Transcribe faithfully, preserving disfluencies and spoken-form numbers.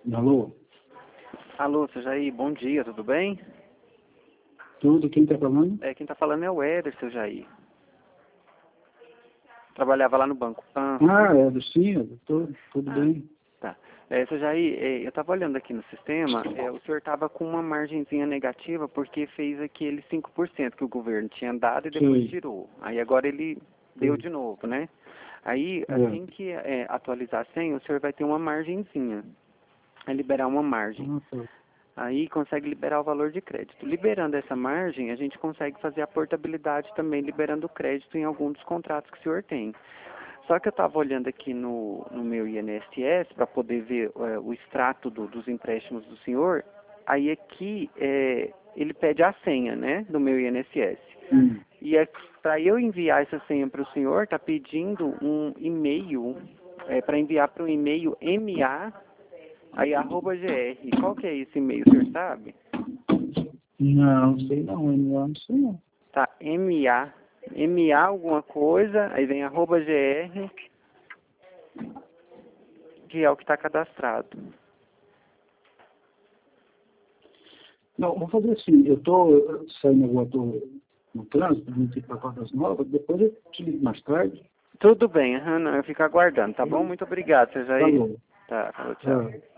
Alô? Alô, seu Jair, bom dia, tudo bem? Tudo, quem está falando? É, quem tá falando é o Éder, seu Jair. Trabalhava lá no Banco Pan. Ah, é do sim, tudo, tudo Ah, bem. tá. É, seu Jair, é, eu estava olhando aqui no sistema, é, o senhor estava com uma margenzinha negativa porque fez aquele cinco por cento que o governo tinha dado e depois Sim, tirou. Aí agora ele deu sim. de novo, né? Aí, É. assim que é, atualizar a senha, o senhor vai ter uma margenzinha. É liberar uma margem. Ah, tá. Aí consegue liberar o valor de crédito. Liberando essa margem, a gente consegue fazer a portabilidade também, liberando o crédito em algum dos contratos que o senhor tem. Só que eu estava olhando aqui no, no meu I N S S para poder ver é, o extrato do- dos empréstimos do senhor. Aí aqui é, ele pede a senha, né, do meu I N S S. Hum. E para eu enviar essa senha para o senhor, está pedindo um e-mail, é, para enviar para o e-mail M A aí arroba gr. Qual que é esse e-mail, o senhor sabe? Não, sei não, eu não sei não. Tá, M A. M A alguma coisa, aí vem arroba gr, que é o que está cadastrado. Não, vou fazer assim, eu estou saindo agora, estou no trânsito, vim aqui para Caldas Novas, depois eu te ligo mais tarde. Tudo bem, aham, não, eu fico aguardando, tá bom? Muito obrigado, seu Tá Jair. bom. Tá, falou, tchau. Tá.